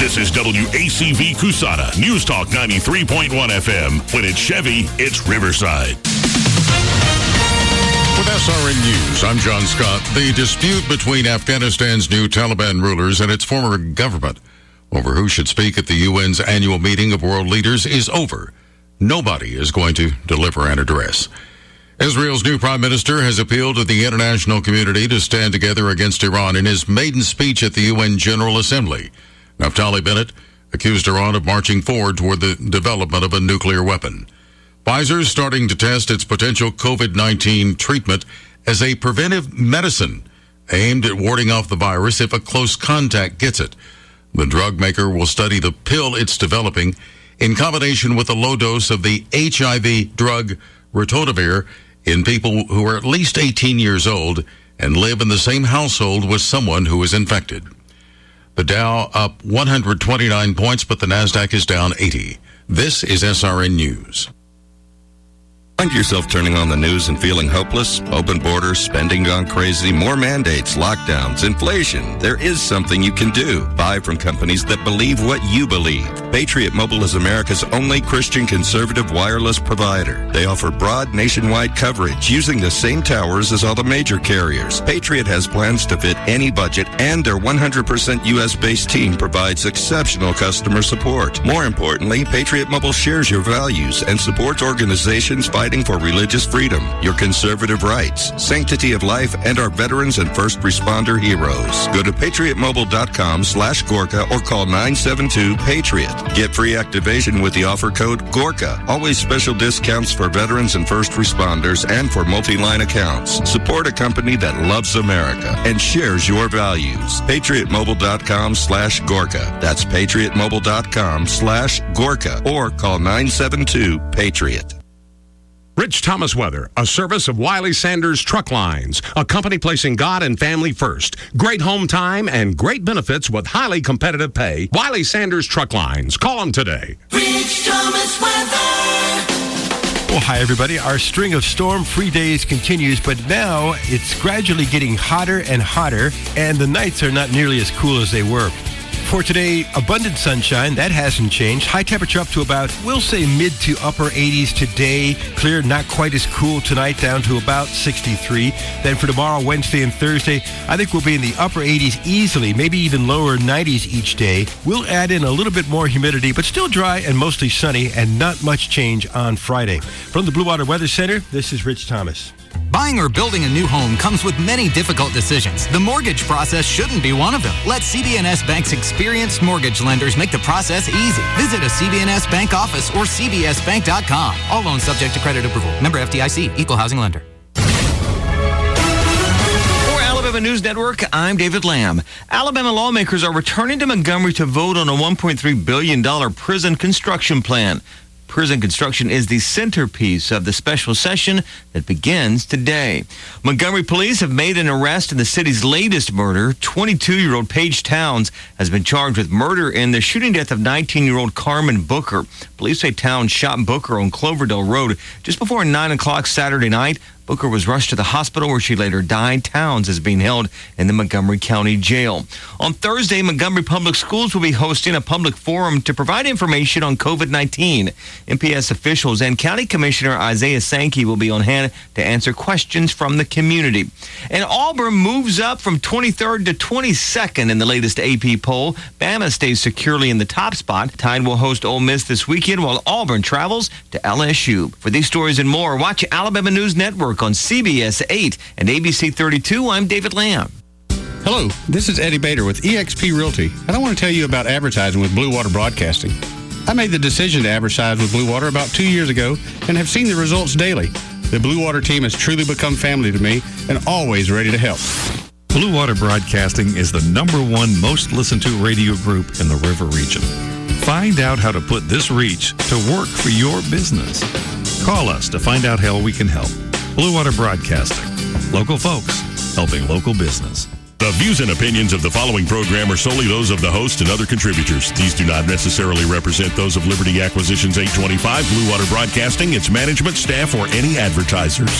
This is WACV Cusana, News Talk 93.1 FM. When it's Chevy, it's Riverside. With SRN News, I'm John Scott. The dispute between Afghanistan's new Taliban rulers and its former government over who should speak at the UN's annual meeting of world leaders is over. Nobody is going to deliver an address. Israel's new prime minister has appealed to the international community to stand together against Iran in his maiden speech at the UN General Assembly. Naftali Bennett accused Iran of marching forward toward the development of a nuclear weapon. Pfizer is starting to test its potential COVID-19 treatment as a preventive medicine aimed at warding off the virus if a close contact gets it. The drug maker will study the pill it's developing in combination with a low dose of the HIV drug Ritonavir in people who are at least 18 years old and live in the same household with someone who is infected. The Dow up 129 points, but the Nasdaq is down 80. This is SRN News. Find yourself turning on the news and feeling hopeless? Open borders, spending gone crazy, more mandates, lockdowns, inflation. There is something you can do. Buy from companies that believe what you believe. Patriot Mobile is America's only Christian conservative wireless provider. They offer broad nationwide coverage using the same towers as all the major carriers. Patriot has plans to fit any budget, and their 100% U.S.-based team provides exceptional customer support. More importantly, Patriot Mobile shares your values and supports organizations fighting for religious freedom, your conservative rights, sanctity of life, and our veterans and first responder heroes. Go to patriotmobile.com/Gorka or call 972-PATRIOT. Get free activation with the offer code GORKA. Always special discounts for veterans and first responders and for multi-line accounts. Support a company that loves America and shares your values. patriotmobile.com/Gorka. That's patriotmobile.com/Gorka or call 972-PATRIOT. Rich Thomas Weather, a service of Wiley Sanders Truck Lines, a company placing God and family first. Great home time and great benefits with highly competitive pay. Wiley Sanders Truck Lines. Call them today. Rich Thomas Weather. Well, hi, everybody. Our string of storm-free days continues, but now it's gradually getting hotter and hotter, and the nights are not nearly as cool as they were. For today, abundant sunshine. That hasn't changed. High temperature up to about, we'll say, mid to upper 80s today. Clear, not quite as cool tonight, down to about 63. Then for tomorrow, Wednesday, and Thursday, I think we'll be in the upper 80s easily, maybe even lower 90s each day. We'll add in a little bit more humidity, but still dry and mostly sunny, and not much change on Friday. From the Blue Water Weather Center, this is Rich Thomas. Buying or building a new home comes with many difficult decisions. The mortgage process shouldn't be one of them. Let CB&S Bank's experienced mortgage lenders make the process easy. Visit a CB&S Bank office or cbsbank.com. All loans subject to credit approval. Member FDIC, Equal Housing Lender. For Alabama News Network, I'm David Lamb. Alabama lawmakers are returning to Montgomery to vote on a $1.3 billion prison construction plan. Prison construction is the centerpiece of the special session that begins today. Montgomery police have made an arrest in the city's latest murder. 22-year-old Paige Towns has been charged with murder in the shooting death of 19-year-old Carmen Booker. Police say Towns shot Booker on Cloverdale Road just before 9 o'clock Saturday night. Booker was rushed to the hospital where she later died. Towns is being held in the Montgomery County Jail. On Thursday, Montgomery Public Schools will be hosting a public forum to provide information on COVID-19. MPS officials and County Commissioner Isaiah Sankey will be on hand to answer questions from the community. And Auburn moves up from 23rd to 22nd in the latest AP poll. Bama stays securely in the top spot. Tide will host Ole Miss this weekend while Auburn travels to LSU. For these stories and more, watch Alabama News Network on CBS 8 and ABC 32. I'm David Lamb. Hello, this is Eddie Bader with eXp Realty, and I want to tell you about advertising with Blue Water Broadcasting. I made the decision to advertise with Blue Water about 2 years ago and have seen the results daily. The Blue Water team has truly become family to me and always ready to help. Blue Water Broadcasting is the #1 most listened to radio group in the River region. Find out how to put this reach to work for your business. Call us to find out how we can help. Blue Water Broadcasting. Local folks helping local business. The views and opinions of the following program are solely those of the host and other contributors. These do not necessarily represent those of Liberty Acquisitions 825, Blue Water Broadcasting, its management, staff, or any advertisers.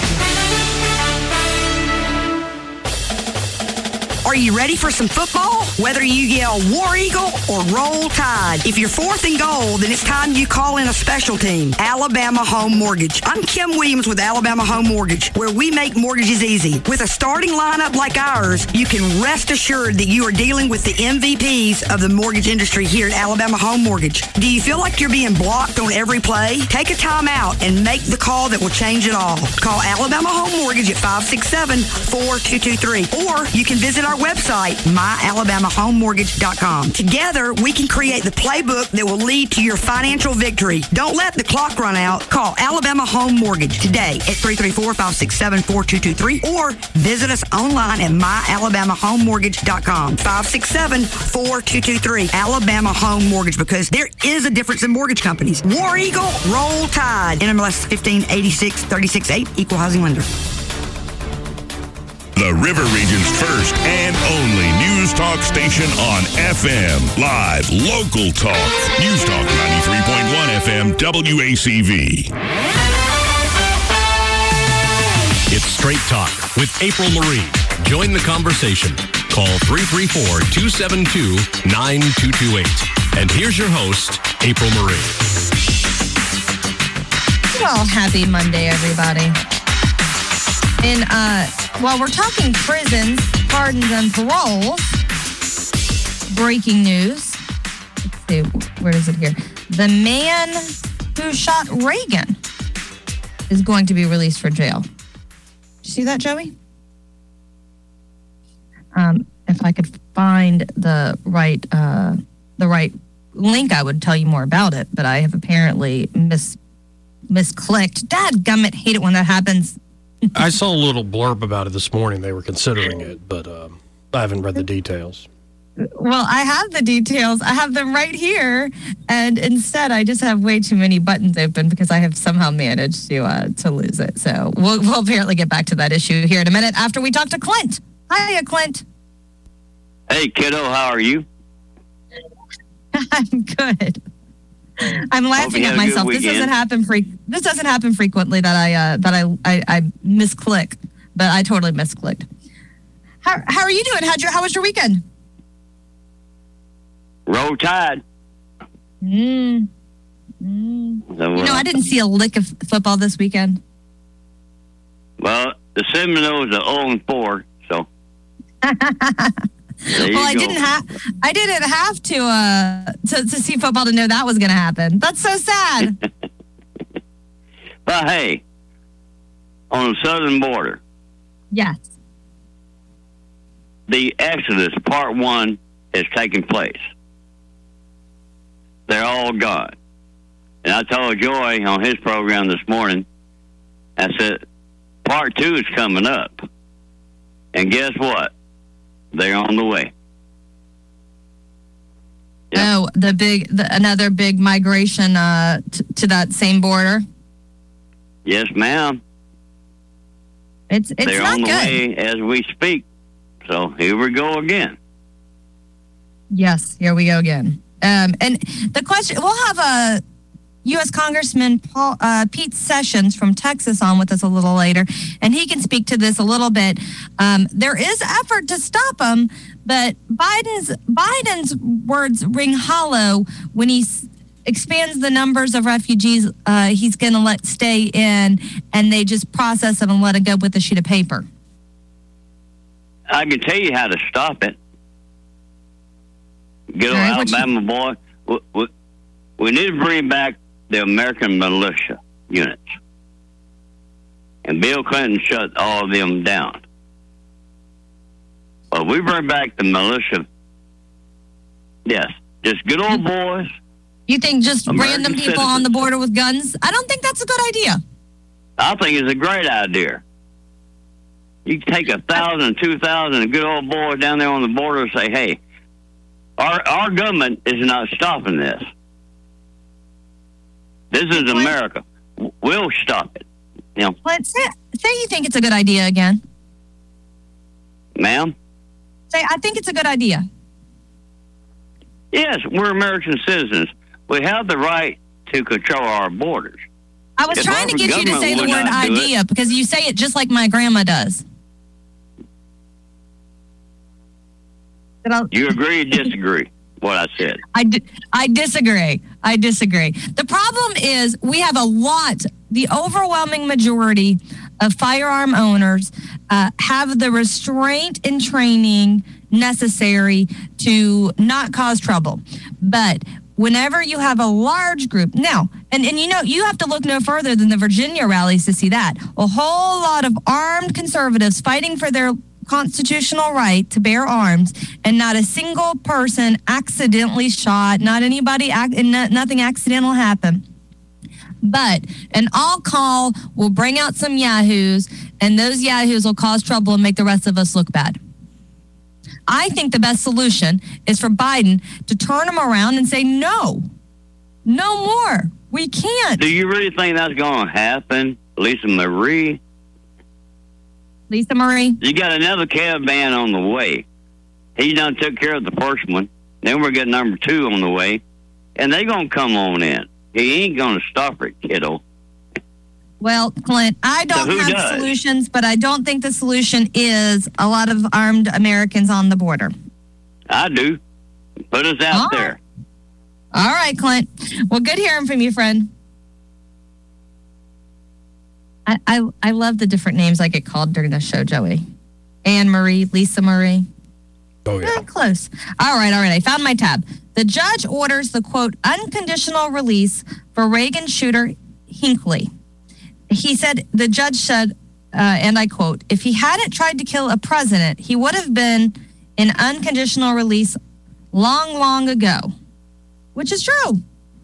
Are you ready for some football? Whether you yell War Eagle or Roll Tide, if you're fourth and goal, then it's time you call in a special team, Alabama Home Mortgage. I'm Kim Williams with Alabama Home Mortgage, where we make mortgages easy. With a starting lineup like ours, you can rest assured that you are dealing with the MVPs of the mortgage industry here at Alabama Home Mortgage. Do you feel like you're being blocked on every play? Take a time out and make the call that will change it all. Call Alabama Home Mortgage at 567-4223, or you can visit our website, myalabamahomemortgage.com. Together, we can create the playbook that will lead to your financial victory. Don't let the clock run out. Call Alabama Home Mortgage today at 334-567-4223, or visit us online at myalabamahomemortgage.com. 567-4223. Alabama Home Mortgage, because there is a difference in mortgage companies. War Eagle, Roll Tide. NMLS 1586-368, Equal Housing Lender. The River Region's first and only news talk station on FM. Live, local talk. News Talk 93.1 FM WACV. It's Straight Talk with April Marie. Join the conversation. Call 334-272-9228. And here's your host, April Marie. Well, happy Monday, everybody. And while we're talking prisons, pardons, and paroles, breaking news. Let's see, where is it here? The man who shot Reagan is going to be released from jail. Did you see that, Joey? If I could find the right link, I would tell you more about it, but I have apparently misclicked. Dadgummit, hate it when that happens. I saw a little blurb about it this morning. They were considering it, but I haven't read the details. Well, I have the details. I have them right here, and instead, I just have way too many buttons open because I have somehow managed to lose it. So we'll apparently get back to that issue here in a minute after we talk to Clint. Hiya, Clint. Hey, kiddo, how are you? I'm good. I'm laughing at myself. This doesn't happen frequently that I misclick, but I totally misclicked. How are you doing? How was your weekend? Roll Tide. I didn't see a lick of football this weekend. Well, the Seminoles are 0-4, so. Well, I didn't have to see football to know that was going to happen. That's so sad. But hey, on the southern border. Yes. The Exodus Part 1 is taking place. They're all gone. And I told Joy on his program this morning, I said, Part 2 is coming up. And guess what? They're on the way. Yep. Oh, another big migration to that same border. Yes, ma'am. It's they're not on the good. way as we speak. So here we go again. Yes, here we go again. And the question, we'll have a U.S. Congressman Pete Sessions from Texas on with us a little later, and he can speak to this a little bit. There is effort to stop them, but Biden's words ring hollow when he expands the numbers of refugees he's going to let stay in, and they just process them and let it go with a sheet of paper. I can tell you how to stop it. Good old Alabama boy. We need to bring back the American militia units. And Bill Clinton shut all of them down. But we bring back the militia. Yes, just good old boys. You think just American random people citizens. on the border with guns? I don't think that's a good idea. I think it's a great idea. You can take 1,000, 2,000 good old boys down there on the border and say, hey, our government is not stopping this. This is America. We'll stop it. You know, Let's say you think it's a good idea again. ma'am? Say, I think it's a good idea. Yes, we're American citizens. We have the right to control our borders. I was If trying to our get you to say the government would word not do it- idea because you say it just like my grandma does. You agree or disagree? What I said. I disagree. The problem is we have the overwhelming majority of firearm owners have the restraint and training necessary to not cause trouble. But whenever you have a large group, now, and you have to look no further than the Virginia rallies to see that. A whole lot of armed conservatives fighting for their constitutional right to bear arms, and not a single person accidentally shot, nothing accidental happened. But an all call will bring out some yahoos, and those yahoos will cause trouble and make the rest of us look bad. I think the best solution is for Biden to turn them around and say, no more. We can't. Do you really think that's going to happen, Lisa Marie? You got another caravan on the way. He done took care of the first one. Then we're getting number 2 on the way. And they're going to come on in. He ain't going to stop it, kiddo. Well, Clint, I don't have solutions, but I don't think the solution is a lot of armed Americans on the border. I do. Put us out there. All right, Clint. Well, good hearing from you, friend. I love the different names I get called during the show, Joey. Anne Marie, Lisa Marie. Oh, yeah. Close. All right. I found my tab. The judge orders the, quote, unconditional release for Reagan shooter Hinckley. The judge said, and I quote, if he hadn't tried to kill a president, he would have been in unconditional release long, long ago, which is true.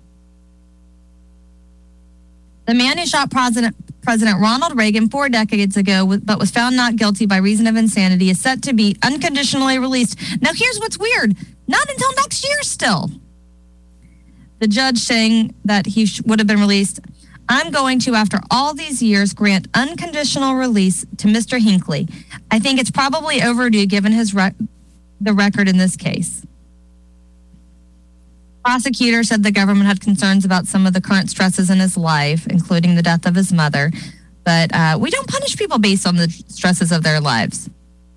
The man who shot President Ronald Reagan 4 decades ago, but was found not guilty by reason of insanity, is set to be unconditionally released. Now, here's what's weird. Not until next year still. The judge saying that he would have been released. I'm going to, after all these years, grant unconditional release to Mr. Hinckley. I think it's probably overdue given the record in this case. Prosecutor said the government had concerns about some of the current stresses in his life, including the death of his mother. But we don't punish people based on the stresses of their lives.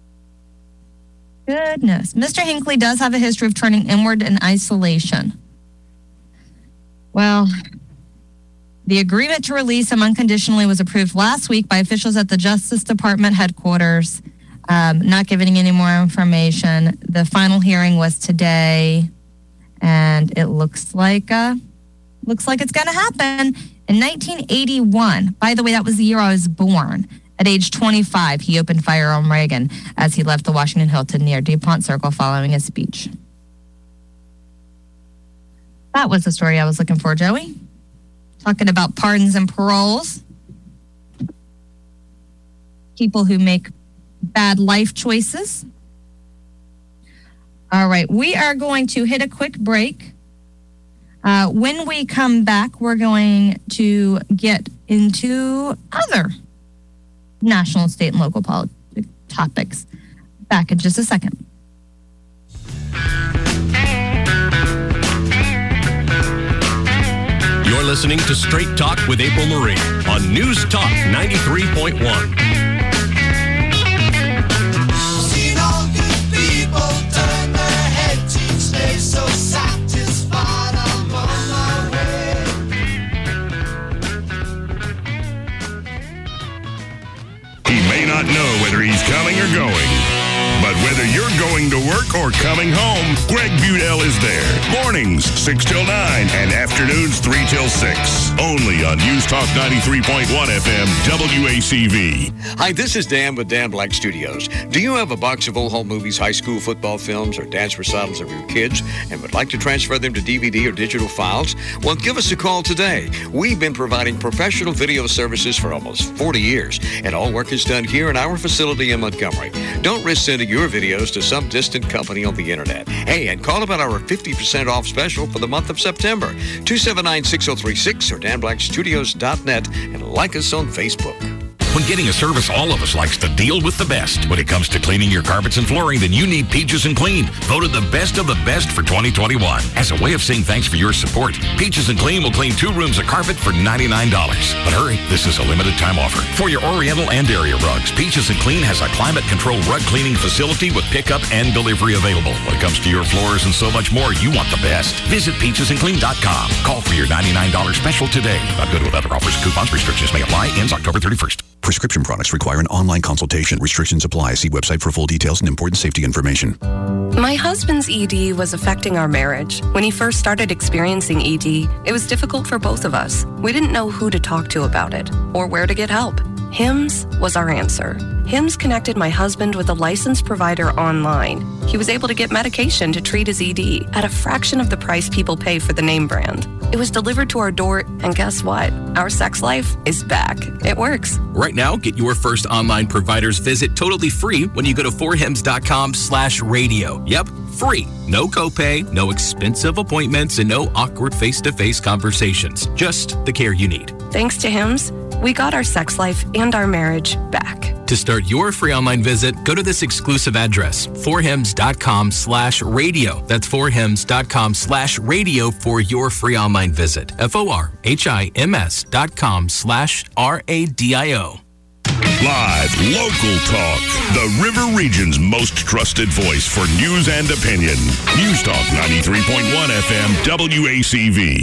Goodness. Mr. Hinckley does have a history of turning inward in isolation. Well, the agreement to release him unconditionally was approved last week by officials at the Justice Department headquarters, not giving any more information. The final hearing was today. And it looks like it's going to happen. In 1981, by the way, that was the year I was born. At age 25, he opened fire on Reagan as he left the Washington Hilton near DuPont Circle following his speech. That was the story I was looking for, Joey. Talking about pardons and paroles. People who make bad life choices. All right, we are going to hit a quick break. When we come back, we're going to get into other national, state, and local politics topics. Back in just a second. You're listening to Straight Talk with April Marie on News Talk 93.1. Not know whether he's coming or going. But whether you're going to work or coming home, Greg Budell is there. Mornings, 6 till 9, and afternoons, 3 till 6. Only on News Talk 93.1 FM, WACV. Hi, this is Dan with Dan Black Studios. Do you have a box of old home movies, high school football films, or dance recitals of your kids and would like to transfer them to DVD or digital files? Well, give us a call today. We've been providing professional video services for almost 40 years, and all work is done here in our facility in Montgomery. Don't risk sending your videos to some distant company on the internet. Hey, and call about our 50% off special for the month of September. 279-6036 or danblackstudios.net, and like us on Facebook. When getting a service, all of us likes to deal with the best. When it comes to cleaning your carpets and flooring, then you need Peaches and Clean. Voted the best of the best for 2021. As a way of saying thanks for your support, Peaches and Clean will clean 2 rooms of carpet for $99. But hurry, this is a limited time offer. For your Oriental and area rugs, Peaches and Clean has a climate-controlled rug cleaning facility with pickup and delivery available. When it comes to your floors and so much more, you want the best. Visit peachesandclean.com. Call for your $99 special today. Not good with other offers. Coupons, restrictions may apply. Ends October 31st. Prescription products require an online consultation. Restrictions apply. See website for full details and important safety information. My husband's ED was affecting our marriage. When he first started experiencing ED, it was difficult for both of us. We didn't know who to talk to about it or where to get help. HIMS was our answer. HIMS connected my husband with a licensed provider online. He was able to get medication to treat his ED at a fraction of the price people pay for the name brand. It was delivered to our door, and guess what? Our sex life is back. It works. Right now, get your first online provider's visit totally free when you go to forhims.com/radio. Yep, free. No copay, no expensive appointments, and no awkward face-to-face conversations. Just the care you need. Thanks to HIMS, we got our sex life and our marriage back. To start your free online visit, go to this exclusive address, forhims.com/radio. That's forhims.com/radio for your free online visit. forhims.com/radio. Live, local talk. The River Region's most trusted voice for news and opinion. News Talk 93.1 FM WACV.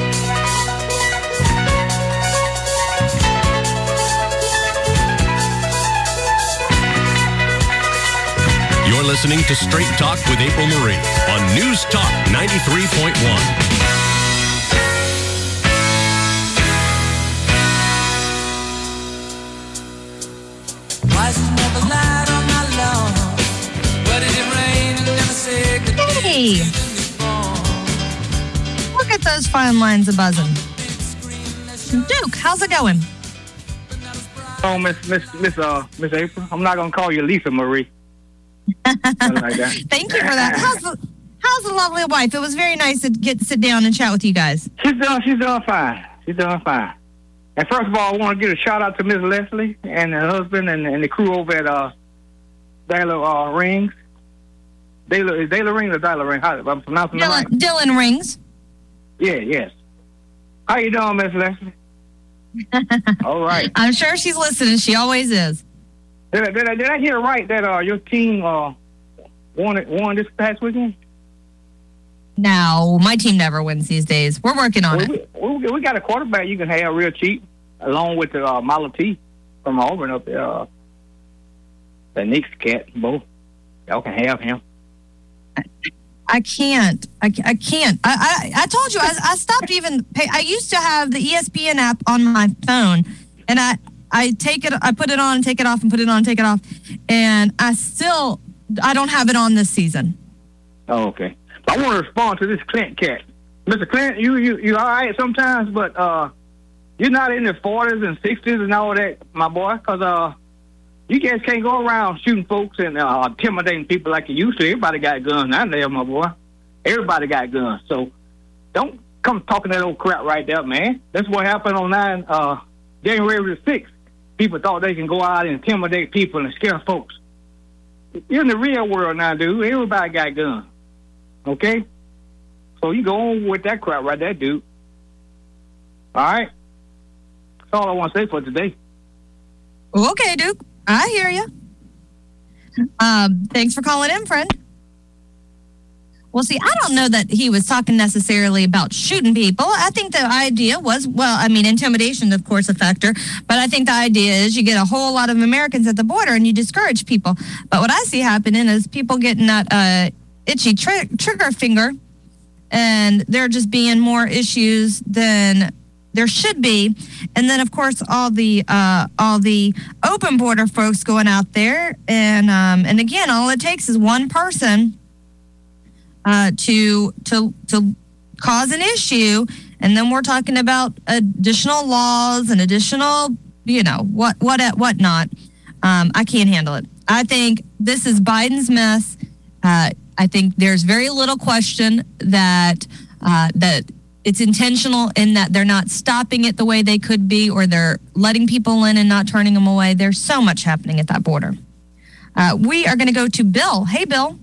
You're listening to Straight Talk with April Marie on News Talk 93.1. Hey! Look at those fine lines of buzzing. Duke, how's it going? Oh, Miss April, I'm not gonna call you Lisa Marie. Like that. Thank you for that. How's the lovely wife? It was very nice to sit down and chat with you guys. She's doing fine. She's doing fine. And first of all, I want to give a shout out to Miss Leslie and her husband and the crew over at Dyla Rings. Dyla Rings or Dyla Rings? How I'm pronouncing it right? Dylan Rings. Yeah, yes. How you doing, Miss Leslie? All right. I'm sure she's listening. She always is. Did I hear right that your team won this past weekend? No, my team never wins these days. We're working on it. We got a quarterback you can have real cheap, along with the Malati from Auburn up there. The Knicks cat, both. Y'all can have him. I can't. I can't. I told you, I stopped even pay. I used to have the ESPN app on my phone, and I take it, I put it on, take it off, and put it on, take it off, and I don't have it on this season. Oh, okay. I want to respond to this Clint cat. Mr. Clint, you all right sometimes, but you're not in the 40s and 60s and all that, my boy, because you guys can't go around shooting folks and intimidating people like you used to. Everybody got guns now there, my boy. Everybody got guns. So don't come talking that old crap right there, man. That's what happened on January the 6th. People thought they can go out and intimidate people and scare folks. You're in the real world now, dude. Everybody got guns. Okay? So you go on with that crap right there, dude. All right? That's all I want to say for today. Okay, Duke. I hear you. Thanks for calling in, friend. Well, see, I don't know that he was talking necessarily about shooting people. I think the idea was, intimidation, of course, a factor. But I think the idea is you get a whole lot of Americans at the border and you discourage people. But what I see happening is people getting that itchy trigger finger, and there just being more issues than there should be. And then, of course, all the open border folks going out there, and again, all it takes is one person to cause an issue, and then we're talking about additional laws and additional, whatnot. I can't handle it. I think this is Biden's mess. I think there's very little question that it's intentional in that they're not stopping it the way they could be, or they're letting people in and not turning them away. There's so much happening at that border. We are going to go to Bill. Hey, Bill.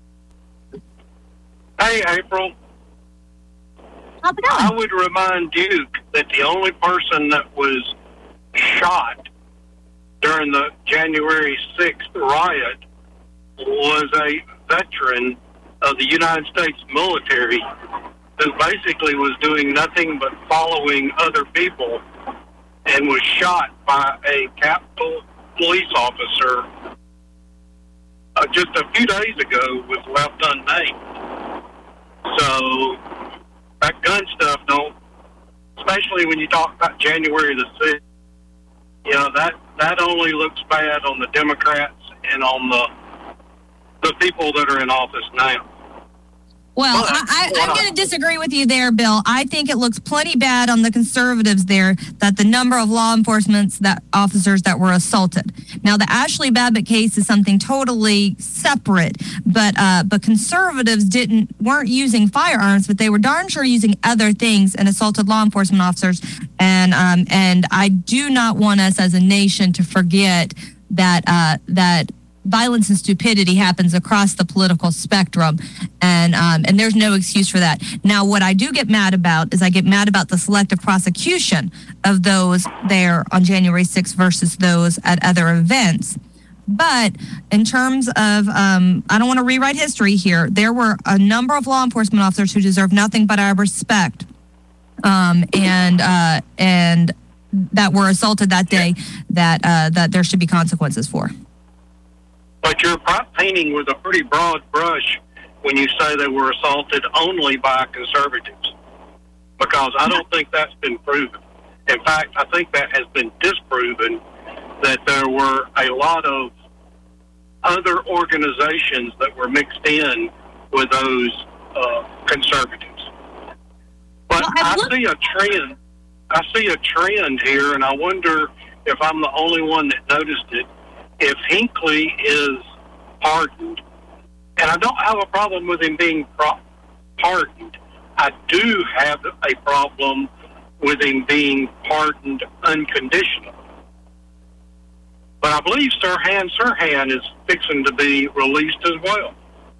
Hey, April. How's it going? I would remind Duke that the only person that was shot during the January 6th riot was a veteran of the United States military who basically was doing nothing but following other people and was shot by a Capitol police officer just a few days ago, was left unnamed. So that gun stuff especially when you talk about January the 6th, that only looks bad on the Democrats and on the people that are in office now. Well, I'm going to disagree with you there, Bill. I think it looks plenty bad on the conservatives there that the number of law enforcement officers that were assaulted. Now, the Ashley Babbitt case is something totally separate, but conservatives weren't using firearms, but they were darn sure using other things and assaulted law enforcement officers. And I do not want us as a nation to forget that violence and stupidity happens across the political spectrum, and there's no excuse for that. Now, what I do get mad about is I get mad about the selective prosecution of those there on January 6th versus those at other events. But in terms of, I don't want to rewrite history here, there were a number of law enforcement officers who deserve nothing but our respect, and that were assaulted that day that there should be consequences for. But you're painting with a pretty broad brush when you say they were assaulted only by conservatives, because I don't think that's been proven. In fact, I think that has been disproven, that there were a lot of other organizations that were mixed in with those conservatives. But I see a trend. I see a trend here, and I wonder if I'm the only one that noticed it. If Hinckley is pardoned, and I don't have a problem with him being pardoned, I do have a problem with him being pardoned unconditionally. But I believe Sirhan is fixing to be released as well.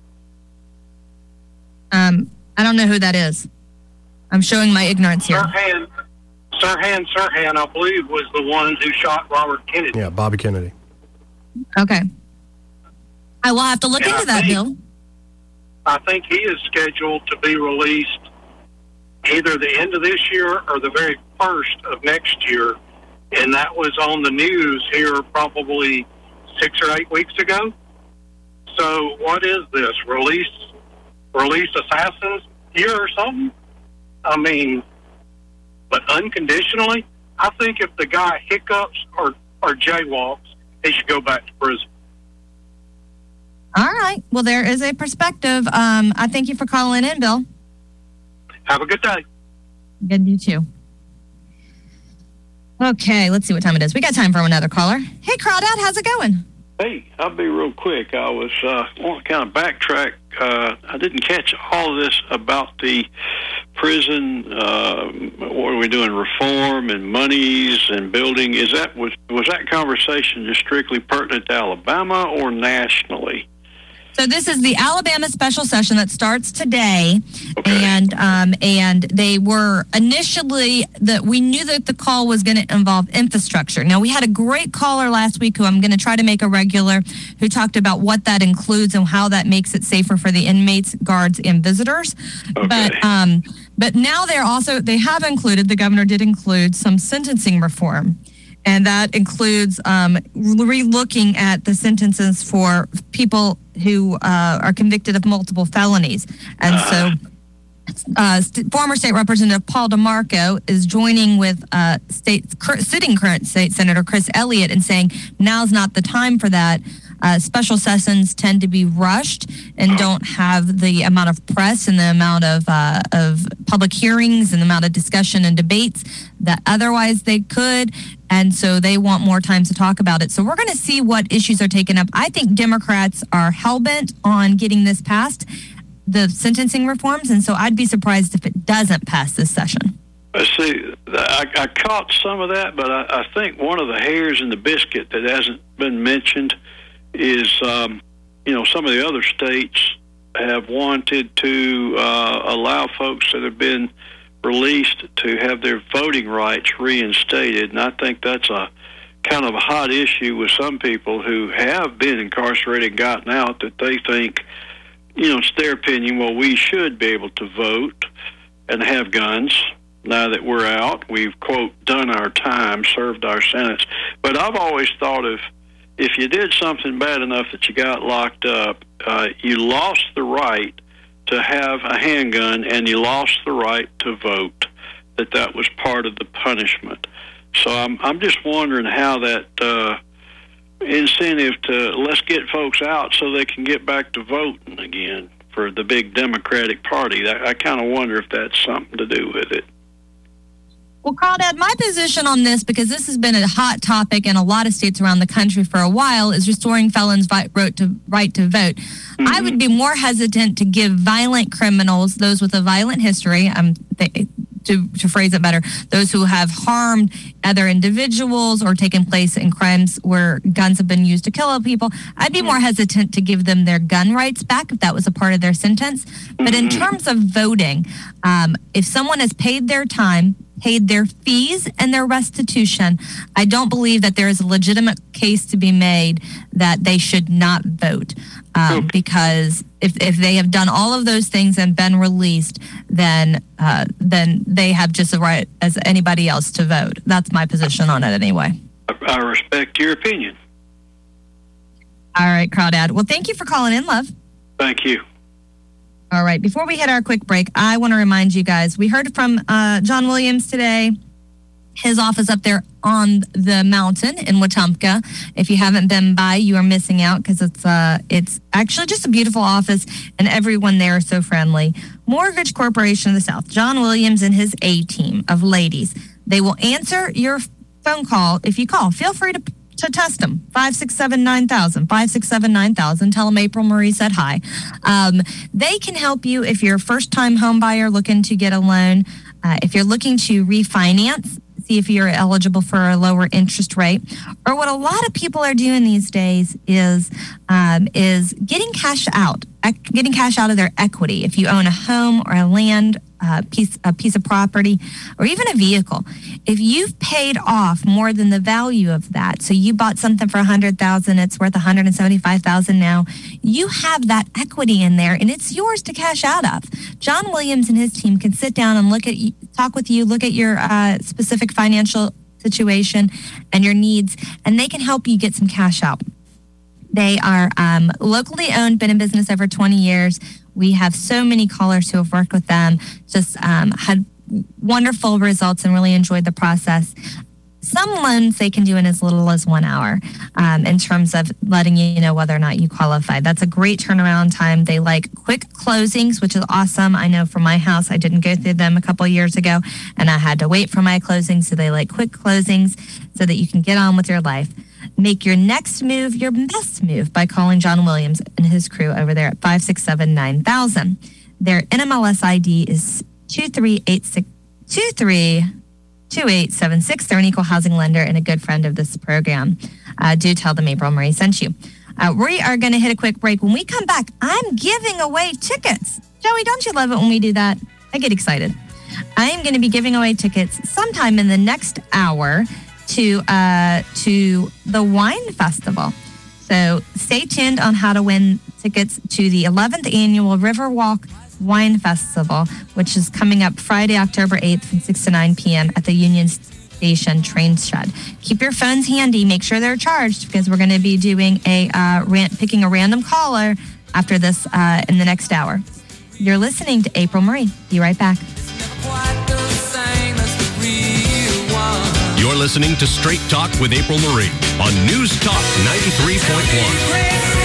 I don't know who that is. I'm showing my ignorance here. Sirhan, I believe, was the one who shot Robert Kennedy. Yeah, Bobby Kennedy. Okay. I will have to look into that, Bill. I think he is scheduled to be released either the end of this year or the very first of next year. And that was on the news here probably 6 or 8 weeks ago. So what is this? Release assassins here or something? I mean, but unconditionally? I think if the guy hiccups or jaywalks, he should go back to prison. All right. Well, there is a perspective. I thank you for calling in, Bill. Have a good day. Good, you too. Okay, let's see what time it is. We got time for another caller. Hey, Crawdad, how's it going? Hey, I'll be real quick. I was want to kind of backtrack. I didn't catch all of this about the prison. What are we doing? Reform and monies and building. Was that conversation just strictly pertinent to Alabama or nationally? So this is the Alabama special session that starts today, and they were initially we knew that the call was going to involve infrastructure. Now we had a great caller last week who I'm going to try to make a regular, who talked about what that includes and how that makes it safer for the inmates, guards, and visitors. Okay. But now they have included, the governor did include some sentencing reform. And that includes re-looking at the sentences for people who are convicted of multiple felonies. And so former State Representative Paul DeMarco is joining with sitting current State Senator Chris Elliott and saying now's not the time for that. Special sessions tend to be rushed and don't have the amount of press and the amount of public hearings and the amount of discussion and debates that otherwise they could. And so they want more time to talk about it. So we're going to see what issues are taken up. I think Democrats are hell-bent on getting this passed. the sentencing reforms, and so I'd be surprised if it doesn't pass this session. See, I caught some of that, but I think one of the hairs in the biscuit that hasn't been mentioned is, some of the other states have wanted to allow folks that have been released to have their voting rights reinstated, and I think that's a kind of a hot issue with some people who have been incarcerated and gotten out, that they think, it's their opinion, well, we should be able to vote and have guns now that we're out. We've, quote, done our time, served our sentence. But I've always thought if you did something bad enough that you got locked up, you lost the right to have a handgun and you lost the right to vote, that was part of the punishment. So I'm just wondering how that incentive to let's get folks out so they can get back to voting again for the big Democratic Party. I kind of wonder if that's something to do with it. Well, Crawdad, my position on this, because this has been a hot topic in a lot of states around the country for a while, is restoring felons' right to vote. Mm-hmm. I would be more hesitant to give violent criminals, those with a violent history, to phrase it better, those who have harmed other individuals or taken place in crimes where guns have been used to kill people, I'd be more hesitant to give them their gun rights back if that was a part of their sentence. But in terms of voting, if someone has paid their time, paid their fees and their restitution, I don't believe that there is a legitimate case to be made that they should not vote. Because if they have done all of those things and been released, then they have just a right as anybody else to vote. That's my position on it anyway. I respect your opinion. All right, Crawdad. Well, thank you for calling in, love. Thank you. All right. Before we hit our quick break, I want to remind you guys, we heard from John Williams today. His office up there on the mountain in Wetumpka. If you haven't been by, you are missing out because it's actually just a beautiful office and everyone there is so friendly. Mortgage Corporation of the South, John Williams and his A-team of ladies. They will answer your phone call if you call. Feel free to test them. 567-9000. 567-9000. Tell them April Marie said hi. They can help you if you're a first-time home buyer looking to get a loan. If you're looking to refinance, see if you're eligible for a lower interest rate. Or what a lot of people are doing these days is getting cash out of their equity. If you own a home or a land, piece of property, or even a vehicle, if you've paid off more than the value of that, so you bought something for $100,000, it's worth $175,000 now, you have that equity in there, and it's yours to cash out of. John Williams and his team can sit down and talk with you, look at your specific financial situation and your needs, and they can help you get some cash out. They are locally owned, been in business over 20 years. We have so many callers who have worked with them, just had wonderful results and really enjoyed the process. Some loans they can do in as little as 1 hour in terms of letting you know whether or not you qualify. That's a great turnaround time. They like quick closings, which is awesome. I know for my house, I didn't go through them a couple of years ago, and I had to wait for my closing. So they like quick closings so that you can get on with your life. Make your next move your best move by calling John Williams and his crew over there at 567-9000. Their NMLS ID is 232876. They're an equal housing lender and a good friend of this program. Do tell them April Marie sent you. We are going to hit a quick break. When we come back, I'm giving away tickets. Joey, don't you love it when we do that? I get excited. I am going to be giving away tickets sometime in the next hour to the wine festival. So stay tuned on how to win tickets to the 11th annual Riverwalk Wine Festival, which is coming up Friday, October 8th from 6 to 9 p.m. at the Union Station train shed. Keep your phones handy. Make sure they're charged because we're going to be doing picking a random caller after this in the next hour. You're listening to April Marie. Be right back. You're listening to Straight Talk with April Marie on News Talk 93.1.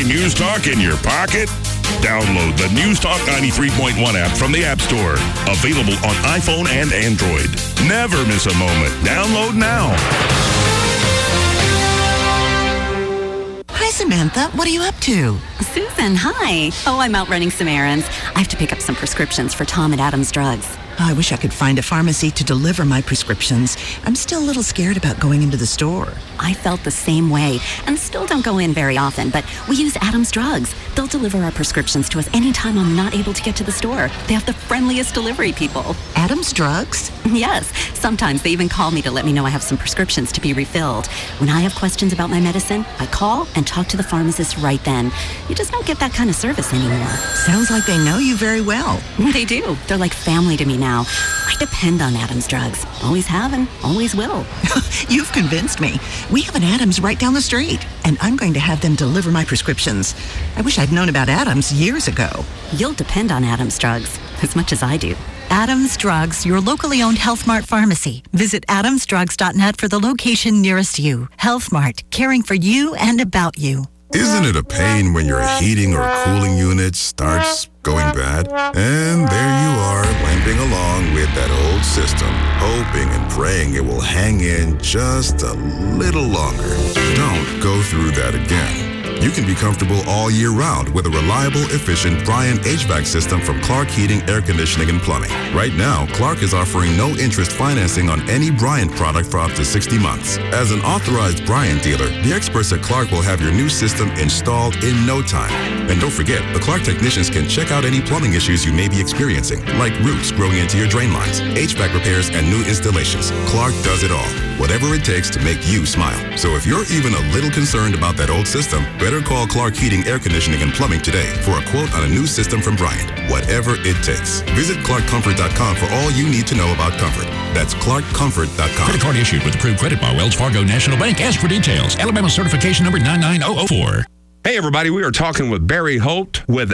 News Talk in your pocket? Download the News Talk 93.1 app from the App Store. Available on iPhone and Android. Never miss a moment. Download now. Hi, Samantha. What are you up to? Susan, hi. Oh, I'm out running some errands. I have to pick up some prescriptions for Tom at Adams Drugs. I wish I could find a pharmacy to deliver my prescriptions. I'm still a little scared about going into the store. I felt the same way and still don't go in very often, but we use Adams Drugs. They'll deliver our prescriptions to us anytime I'm not able to get to the store. They have the friendliest delivery people. Adams Drugs? Yes. Sometimes they even call me to let me know I have some prescriptions to be refilled. When I have questions about my medicine, I call and talk to the pharmacist right then. You just don't get that kind of service anymore. Sounds like they know you very well. They do. They're like family to me now. I depend on Adams Drugs. Always have and always will. You've convinced me. We have an Adams right down the street, and I'm going to have them deliver my prescriptions. I wish I'd known about Adams years ago. You'll depend on Adams Drugs as much as I do. Adams Drugs, your locally owned Health Mart pharmacy. Visit adamsdrugs.net for the location nearest you. Health Mart, caring for you and about you. Isn't it a pain when your heating or cooling unit starts going bad? And there you are, limping along with that old system, hoping and praying it will hang in just a little longer. Don't go through that again. You can be comfortable all year round with a reliable, efficient Bryant HVAC system from Clark Heating, Air Conditioning, and Plumbing. Right now, Clark is offering no-interest financing on any Bryant product for up to 60 months. As an authorized Bryant dealer, the experts at Clark will have your new system installed in no time. And don't forget, the Clark technicians can check out any plumbing issues you may be experiencing, like roots growing into your drain lines, HVAC repairs, and new installations. Clark does it all, whatever it takes to make you smile. So if you're even a little concerned about that old system, better call Clark Heating, Air Conditioning, and Plumbing today for a quote on a new system from Bryant. Whatever it takes. Visit ClarkComfort.com for all you need to know about comfort. That's ClarkComfort.com. Credit card issued with approved credit by Wells Fargo National Bank. Ask for details. Alabama certification number 99004. Hey, everybody, we are talking with Barry Holt with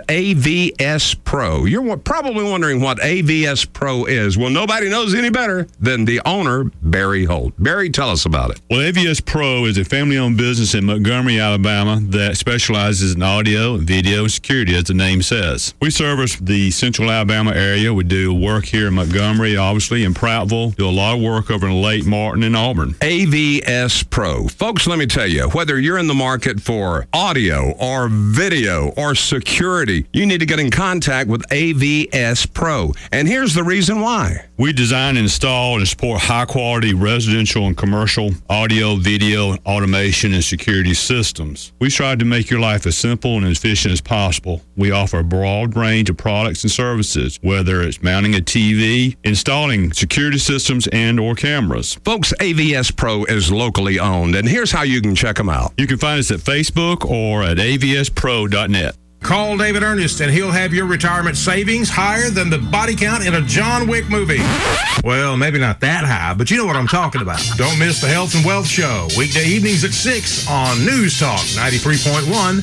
AVS Pro. You're probably wondering what AVS Pro is. Well, nobody knows any better than the owner, Barry Holt. Barry, tell us about it. Well, AVS Pro is a family-owned business in Montgomery, Alabama that specializes in audio, video, and security, as the name says. We service the central Alabama area. We do work here in Montgomery, obviously, in Prattville. Do a lot of work over in Lake Martin and Auburn. AVS Pro. Folks, let me tell you, whether you're in the market for audio or video or security, you need to get in contact with AVS Pro. And here's the reason why. We design, install, and support high-quality residential and commercial audio, video, automation, and security systems. We strive to make your life as simple and efficient as possible. We offer a broad range of products and services, whether it's mounting a TV, installing security systems, and or cameras. Folks, AVS Pro is locally owned, and here's how you can check them out. You can find us at Facebook or at avspro.net. Call David Ernest and he'll have your retirement savings higher than the body count in a John Wick movie. Well, maybe not that high, but you know what I'm talking about. Don't miss the Health and Wealth Show, weekday evenings at 6 on News Talk 93.1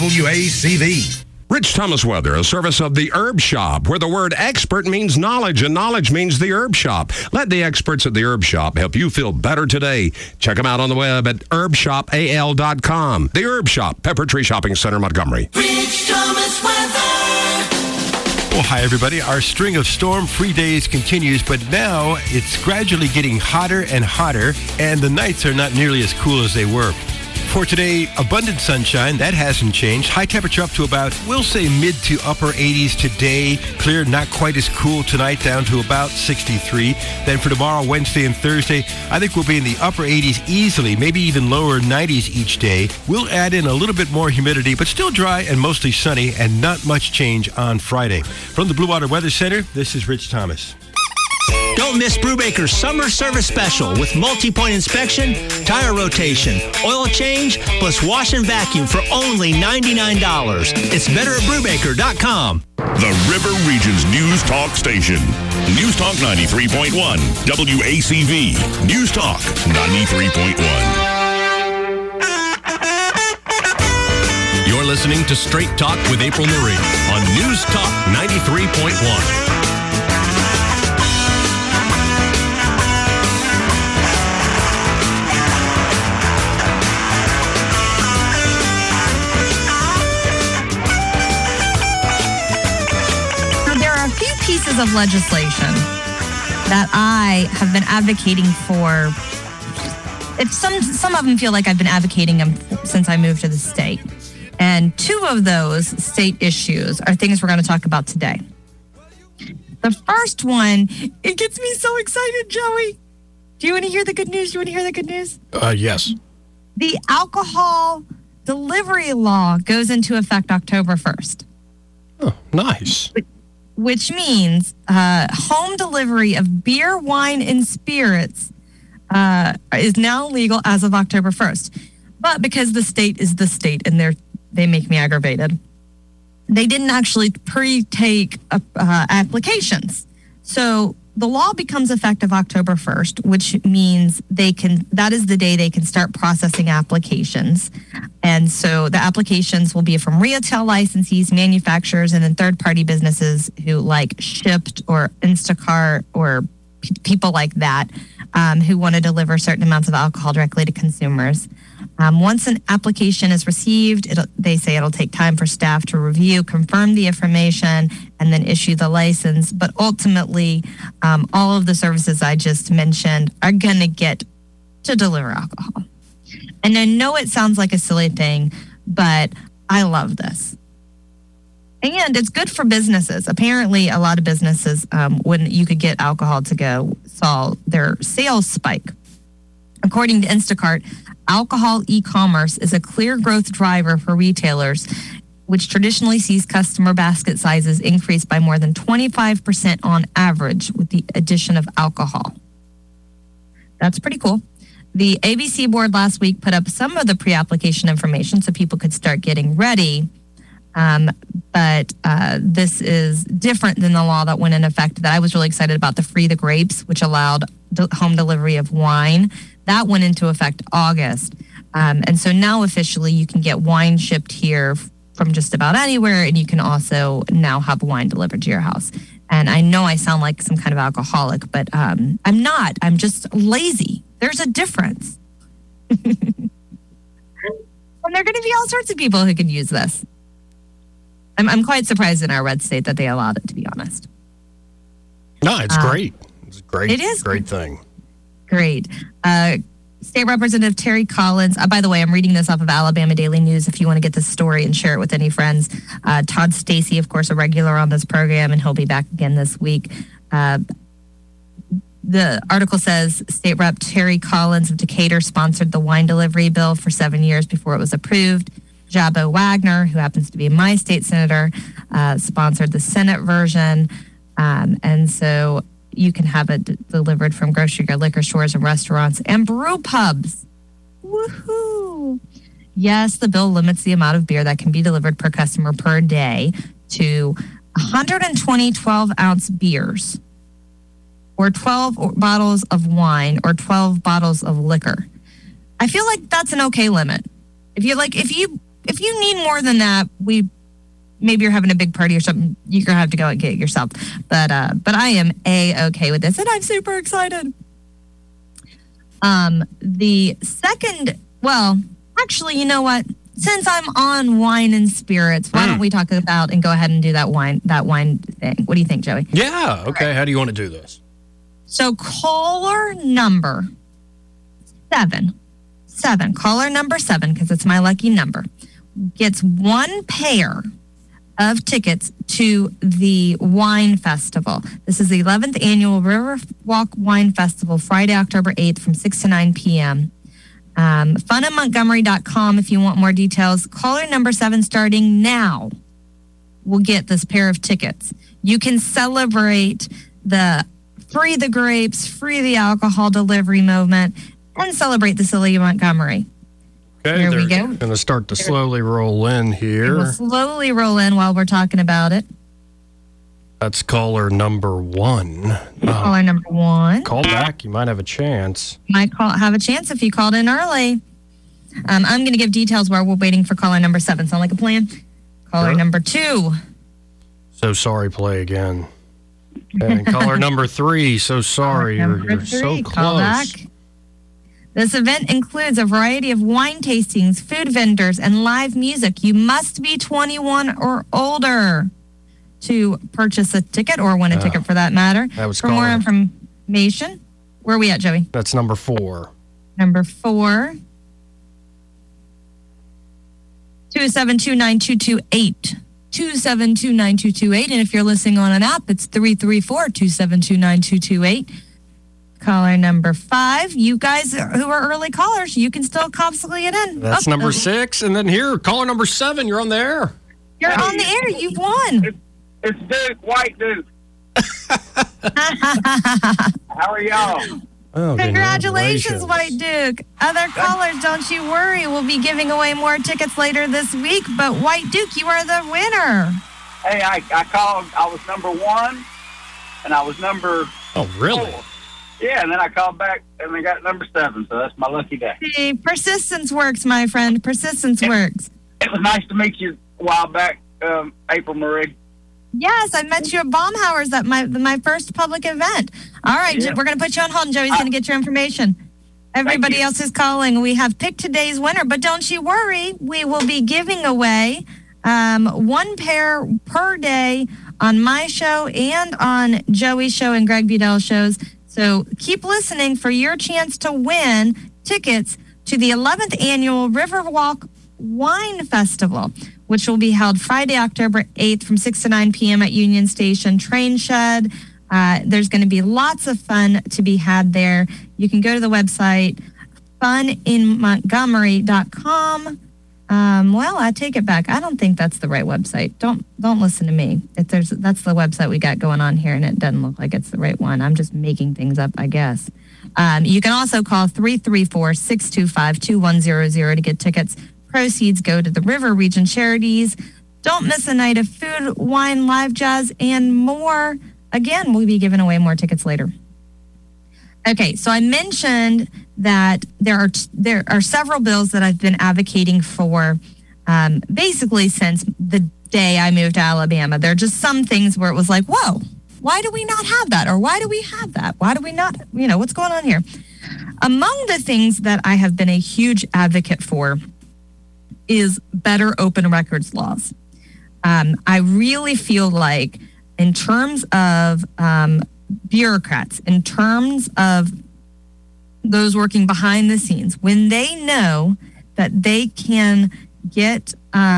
WACV. Rich Thomas Weather, a service of the Herb Shop, where the word expert means knowledge and knowledge means the Herb Shop. Let the experts at the Herb Shop help you feel better today. Check them out on the web at herbshopal.com. The Herb Shop, Pepper Tree Shopping Center, Montgomery. Rich Thomas Weather. Well, hi, everybody. Our string of storm-free days continues, but now it's gradually getting hotter and hotter, and the nights are not nearly as cool as they were. For today, abundant sunshine. That hasn't changed. High temperature up to about, we'll say, mid to upper 80s today. Clear, not quite as cool tonight, down to about 63. Then for tomorrow, Wednesday, and Thursday, I think we'll be in the upper 80s easily, maybe even lower 90s each day. We'll add in a little bit more humidity, but still dry and mostly sunny, and not much change on Friday. From the Blue Water Weather Center, this is Rich Thomas. Don't miss Brubaker's summer service special with multi-point inspection, tire rotation, oil change, plus wash and vacuum for only $99. It's better at Brubaker.com. The River Region's News Talk station. News Talk 93.1. WACV. News Talk 93.1. You're listening to Straight Talk with April Marie on News Talk 93.1. pieces of legislation that I have been advocating for. Some of them feel like I've been advocating them since I moved to the state. And 2 of those state issues are things we're going to talk about today. The first one, it gets me so excited, Joey. Do you want to hear the good news? Yes. The alcohol delivery law goes into effect October 1st. Oh, nice. Which means home delivery of beer, wine, and spirits is now legal as of October 1st. But because the state is the state and they make me aggravated, they didn't actually pre-take applications. So the law becomes effective October 1st, which means that is the day they can start processing applications. And so the applications will be from retail licensees, manufacturers, and then third-party businesses who like Shipt or Instacart or people like that who want to deliver certain amounts of alcohol directly to consumers. Once an application is received, they say it'll take time for staff to review, confirm the information, and then issue the license. But ultimately, all of the services I just mentioned are going to get to deliver alcohol. And I know it sounds like a silly thing, but I love this. And it's good for businesses. Apparently, a lot of businesses, when you could get alcohol to go, saw their sales spike. According to Instacart, alcohol e-commerce is a clear growth driver for retailers, which traditionally sees customer basket sizes increase by more than 25% on average with the addition of alcohol. That's pretty cool. The ABC board last week put up some of the pre-application information so people could start getting ready. But this is different than the law that went in effect that I was really excited about, the Free the Grapes, which allowed home delivery of wine. That went into effect August. And so now officially you can get wine shipped here from just about anywhere, and you can also now have wine delivered to your house. And I know I sound like some kind of alcoholic, but I'm not. I'm just lazy. There's a difference. And there are going to be all sorts of people who can use this. I'm quite surprised in our red state that they allowed it, to be honest. No, it's great. It's great. It is. Great thing. Great. State Representative Terry Collins. By the way, I'm reading this off of Alabama Daily News if you want to get this story and share it with any friends. Todd Stacy, of course, a regular on this program, and he'll be back again this week. The article says State Rep Terry Collins of Decatur sponsored the wine delivery bill for 7 years before it was approved. Jabo Wagner, who happens to be my state senator, sponsored the Senate version. And so you can have it delivered from grocery or liquor stores and restaurants and brew pubs. Woohoo! Yes, the bill limits the amount of beer that can be delivered per customer per day to 120 12-ounce beers or 12 bottles of wine or 12 bottles of liquor. I feel like that's an okay limit. If you need more than that, maybe you're having a big party or something, you're going to have to go and get it yourself. But I am okay with this, and I'm super excited. The second, actually, you know what? Since I'm on wine and spirits, why don't we talk about and go ahead and do that wine thing? What do you think, Joey? Yeah, okay. How do you want to do this? So caller number 7, caller number 7, because it's my lucky number, gets one pair of tickets to the Wine Festival. This is the 11th annual Riverwalk Wine Festival, Friday, October 8th from 6 to 9 p.m. Funofmontgomery.com if you want more details. Caller number 7 starting now will get this pair of tickets. You can celebrate the Free the Grapes, Free the Alcohol delivery movement, and celebrate the city of Montgomery. Okay, here we go. Going to start to slowly roll in here. We'll slowly roll in while we're talking about it. That's caller number 1. Caller number 1. Call back. You might have a chance. Might have a chance if you called in early. I'm going to give details while we're waiting for caller number 7. Sound like a plan? Caller number 2. So sorry, play again. And caller number 3. So sorry. You're so close. Call back. This event includes a variety of wine tastings, food vendors, and live music. You must be 21 or older. to purchase a ticket or win a ticket for that matter. That was For more caller. information, where are we at, Joey? That's number 4. Number 4. 272-9228. 272-9228. And if you're listening on an app, it's 334-272-9228. Caller number 5. You guys who are early callers, you can still constantly get in. That's number 6. And then here, caller number 7, you're on the air. You're on the air. You've won. It's Duke, White Duke. How are y'all? Oh, Congratulations, White Duke. Other callers, don't you worry. We'll be giving away more tickets later this week. But White Duke, you are the winner. Hey, I called. I was number 1, and I was number. Oh, really? 4. Yeah, and then I called back, and I got number 7. So that's my lucky day. See, persistence works, my friend. Persistence works. It was nice to meet you a while back, April Marie. Yes, I met you at Baumhauer's at my first public event. All right, Yeah. We're going to put you on hold, and Joey's going to get your information. Everybody else is calling. We have picked today's winner, but don't you worry. We will be giving away 1 pair per day on my show and on Joey's show and Greg Budell's shows. So keep listening for your chance to win tickets to the 11th annual Riverwalk Wine Festival, which will be held Friday, October 8th from 6 to 9 p.m. at Union Station Train Shed. There's going to be lots of fun to be had there. You can go to the website funinmontgomery.com. Well, I take it back. I don't think that's the right website. Don't listen to me. That's the website we got going on here, and it doesn't look like it's the right one. I'm just making things up, I guess. You can also call 334-625-2100 to get tickets. Proceeds go to the River Region Charities. Don't miss a night of food, wine, live jazz, and more. Again, we'll be giving away more tickets later. Okay, so I mentioned that there are several bills that I've been advocating for basically since the day I moved to Alabama. There are just some things where it was like, whoa, why do we not have that? Or why do we have that? Why do we not, what's going on here? Among the things that I have been a huge advocate for is better open records laws. I really feel like in terms of bureaucrats, in terms of those working behind the scenes, when they know that they can get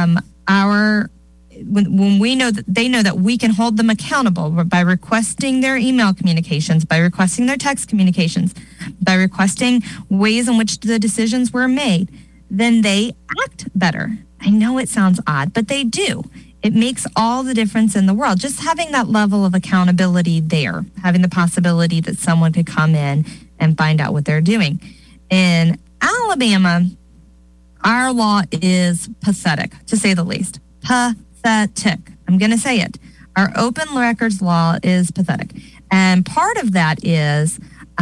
when we know that they know that we can hold them accountable by requesting their email communications, by requesting their text communications, by requesting ways in which the decisions were made, then they act better. I know it sounds odd, but they do. It makes all the difference in the world. Just having that level of accountability there, having the possibility that someone could come in and find out what they're doing. In Alabama, our law is pathetic, to say the least. Pathetic. I'm going to say it. Our open records law is pathetic. And part of that is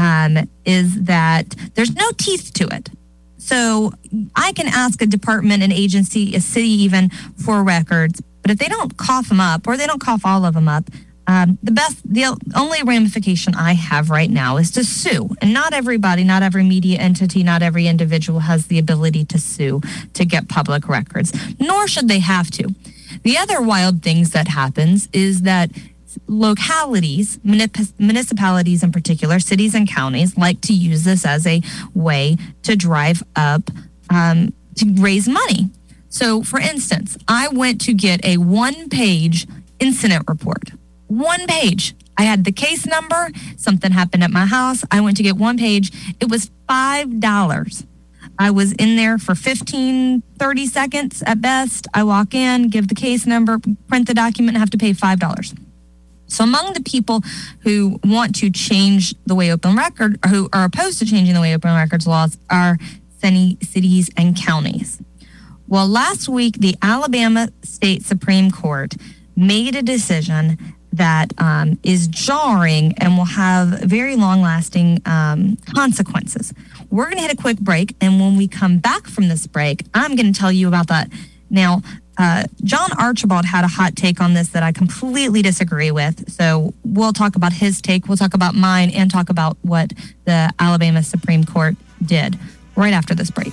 that there's no teeth to it. So I can ask a department, an agency, a city even for records, but if they don't cough them up or they don't cough all of them up, the only ramification I have right now is to sue. And not everybody, not every media entity, not every individual has the ability to sue to get public records, nor should they have to. The other wild things that happens is that localities, municipalities in particular, cities and counties like to use this as a way to drive up, to raise money. So, for instance, I went to get a 1-page incident report. 1 page. I had the case number. Something happened at my house. I went to get 1 page. It was $5. I was in there for 15, 30 seconds at best. I walk in, give the case number, print the document, and have to pay $5. So among the people who want to change the way open record, or who are opposed to changing the way open records laws, are cities and counties. Well, last week, the Alabama State Supreme Court made a decision that is jarring and will have very long-lasting consequences. We're going to hit a quick break, and when we come back from this break, I'm going to tell you about that. Now, John Archibald had a hot take on this that I completely disagree with, so we'll talk about his take, we'll talk about mine, and talk about what the Alabama Supreme Court did right after this break.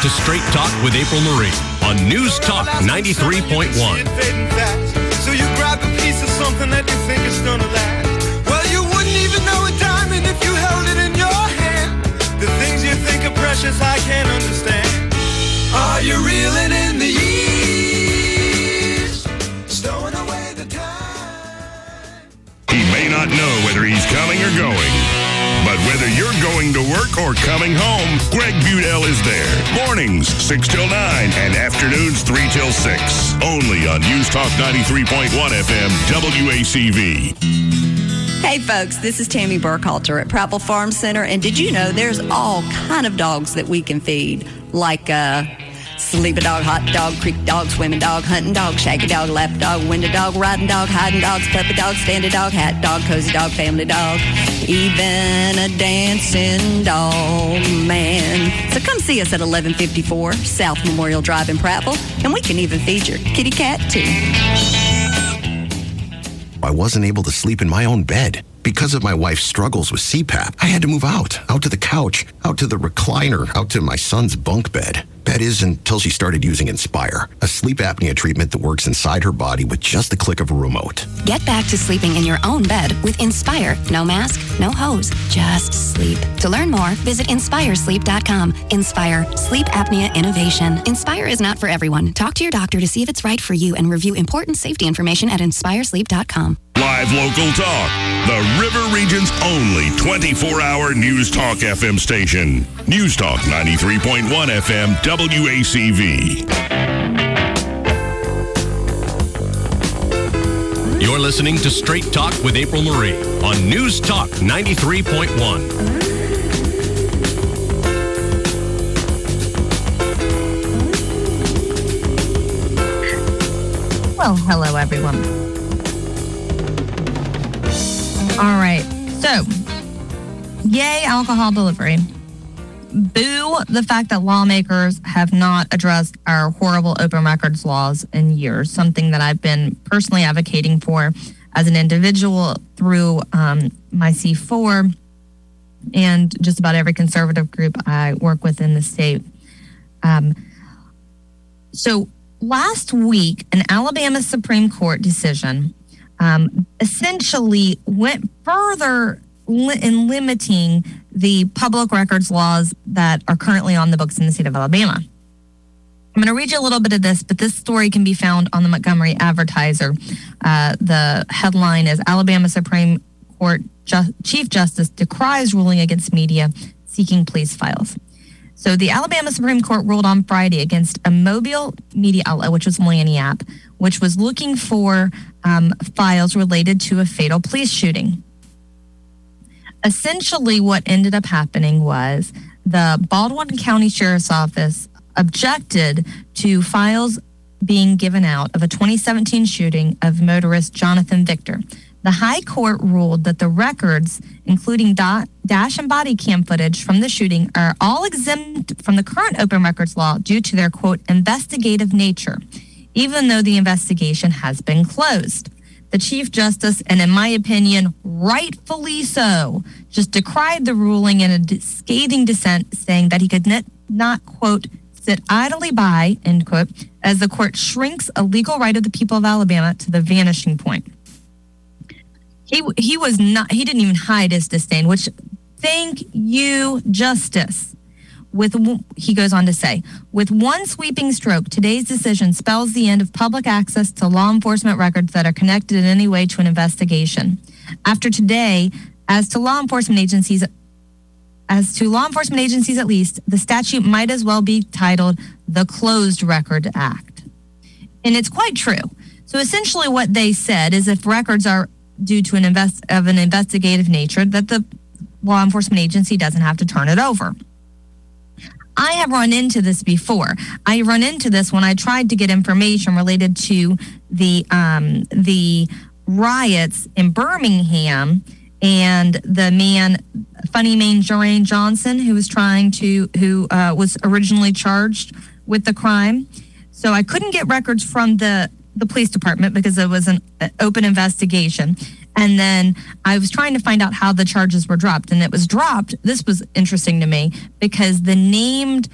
to Straight Talk with April Marie on News Talk 93.1. So you grab a piece of something that you think is gonna last. Well, you wouldn't even know a diamond if you held it in your hand. The things you think are precious, I can't understand. Are you reeling in the years? Stowing away the time. He may not know whether he's coming or going, but whether you're going to work or coming home, Greg Budell is there. Mornings, 6 till 9, and afternoons, 3 till 6. Only on News Talk 93.1 FM, WACV. Hey folks, this is Tammy Burkhalter at Prattville Farm Center, and did you know there's all kind of dogs that we can feed, like sleeping dog, hot dog, creek dog, swimming dog, hunting dog, shaggy dog, lap dog, window dog, riding dog, hiding dogs, puppy dog, standing dog, hat dog, cozy dog, family dog, even a dancing dog, man. So come see us at 1154 South Memorial Drive in Prattville, and we can even feed your kitty cat too. I wasn't able to sleep in my own bed. Because of my wife's struggles with CPAP, I had to move out to the couch, out to the recliner, out to my son's bunk bed. That is until she started using Inspire, a sleep apnea treatment that works inside her body with just the click of a remote. Get back to sleeping in your own bed with Inspire. No mask, no hose, just sleep. To learn more, visit InspireSleep.com. Inspire, sleep apnea innovation. Inspire is not for everyone. Talk to your doctor to see if it's right for you and review important safety information at InspireSleep.com. Live local talk. The River Region's only 24-hour News Talk FM station. News Talk 93.1 FM WACV. You're listening to Straight Talk with April Marie on News Talk 93.1. Well, hello, everyone. All right. So, yay, alcohol delivery. Boo the fact that lawmakers have not addressed our horrible open records laws in years, something that I've been personally advocating for as an individual through my C4 and just about every conservative group I work with in the state. So last week, an Alabama Supreme Court decision essentially went further in limiting the public records laws that are currently on the books in the state of Alabama. I'm going to read you a little bit of this, but this story can be found on the Montgomery Advertiser. The headline is Alabama Supreme Court Chief Justice decries ruling against media seeking police files. So the Alabama Supreme Court ruled on Friday against a mobile media outlet, which was Lagniappe, which was looking for files related to a fatal police shooting. Essentially, what ended up happening was the Baldwin County Sheriff's Office objected to files being given out of a 2017 shooting of motorist Jonathan Victor. The High Court ruled that the records, including dash and body cam footage from the shooting, are all exempt from the current open records law due to their, quote, investigative nature, even though the investigation has been closed. The Chief Justice, and in my opinion, rightfully so, just decried the ruling in a scathing dissent, saying that he could not, quote, sit idly by, end quote, as the court shrinks a legal right of the people of Alabama to the vanishing point. He didn't even hide his disdain, which, thank you, Justice. He goes on to say, with one sweeping stroke, today's decision spells the end of public access to law enforcement records that are connected in any way to an investigation. After today, as to law enforcement agencies at least, the statute might as well be titled the Closed Record Act. And it's quite true. So essentially what they said is if records are due to an investigative nature, that the law enforcement agency doesn't have to turn it over. I have run into this before. I run into this when I tried to get information related to the riots in Birmingham and the man, Funny Man Jermaine Johnson, who was originally charged with the crime. So I couldn't get records from the police department because it was an open investigation. And then I was trying to find out how the charges were dropped. And it was dropped, this was interesting to me, because the named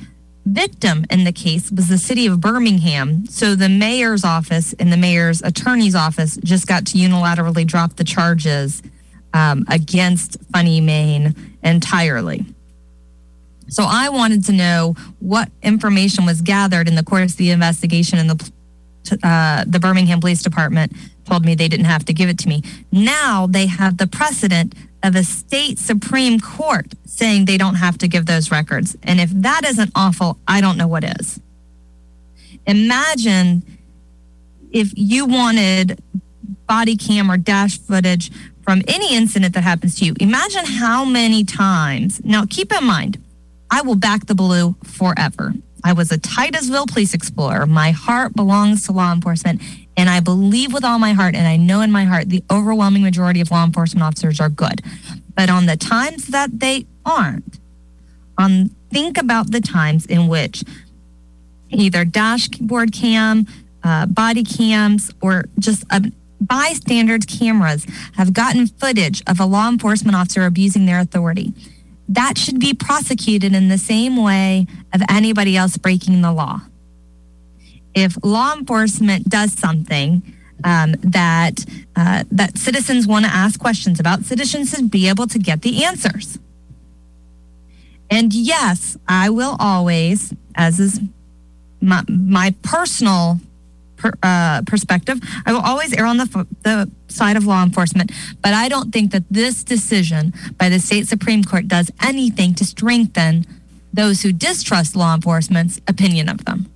victim in the case was the city of Birmingham. So the mayor's office and the mayor's attorney's office just got to unilaterally drop the charges against Funny Maine entirely. So I wanted to know what information was gathered in the course of the investigation, and the Birmingham Police Department told me they didn't have to give it to me. Now they have the precedent of a state Supreme Court saying they don't have to give those records. And if that isn't awful, I don't know what is. Imagine if you wanted body cam or dash footage from any incident that happens to you. Imagine how many times. Now, keep in mind, I will back the blue forever. I was a Titusville police explorer. My heart belongs to law enforcement, and I believe with all my heart, and I know in my heart, the overwhelming majority of law enforcement officers are good. But on the times that they aren't, think about the times in which either dashboard cam, body cams, or just bystanders cameras have gotten footage of a law enforcement officer abusing their authority. That should be prosecuted in the same way of anybody else breaking the law. If law enforcement does something that citizens want to ask questions about, citizens should be able to get the answers. And yes, I will always, as is my personal perspective, I will always err on the side of law enforcement, but I don't think that this decision by the state Supreme Court does anything to strengthen those who distrust law enforcement's opinion of them.